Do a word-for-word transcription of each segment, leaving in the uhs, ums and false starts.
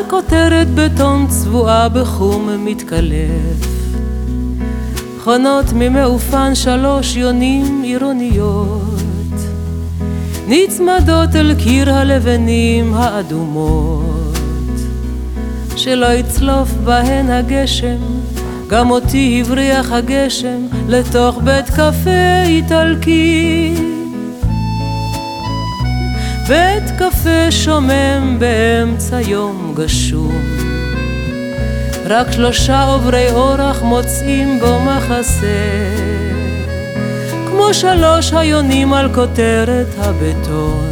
כותרת בטון צבועה בחום מתקלף, חונות ממאופן שלוש יונים עירוניות נצמדות אל קיר הלבנים האדומות, שלא יצלוף בהן הגשם, גם אותי הבריח הגשם לתוך בית קפה איטלקי. בית קפה שומם באמצע יום גשום, רק שלושה עוברי אורח מוצאים בו מחסה, כמו שלוש היונים על כותרת הבטון,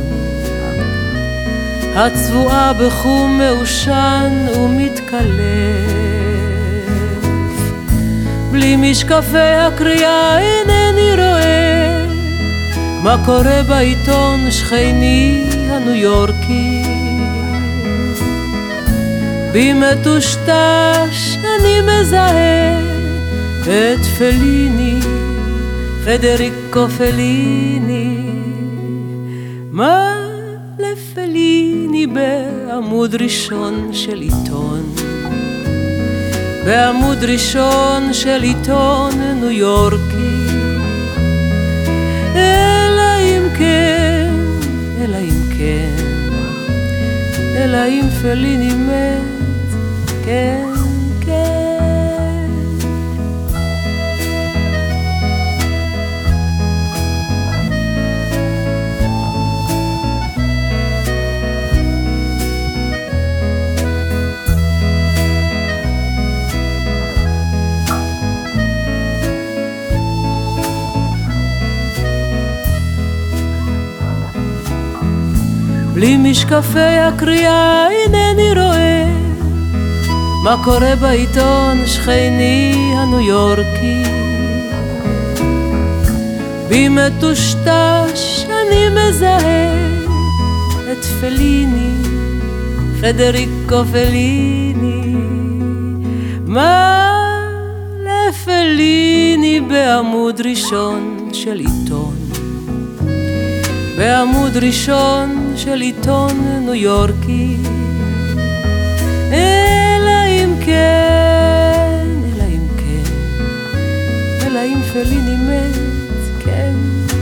הצבועה בחום מעושן ומתקלף. בלי משקפי הקריאה אינני רואה מה קורה בעיתון שכני הניו יורקי. במטושטש אני מזהה את פליני, פדריקו פליני. מה לפליני בעמוד ראשון של עיתון, בעמוד ראשון של עיתון ניו יורקי? אלא אם כן, אלא אם כן, אלא אם פליני מת, כן, כן. בלי משקפי הקריאה אינני רואה מה קורה בעיתון שכני הניו יורקי. במטושטש אני מזהה את פליני, פדריקו פליני. מה לפליני בעמוד ראשון של עיתון, בעמוד ראשון של עיתון ניו יורקי? אלא אם כן, אלא אם כן, אלא אם פליני מת, כן.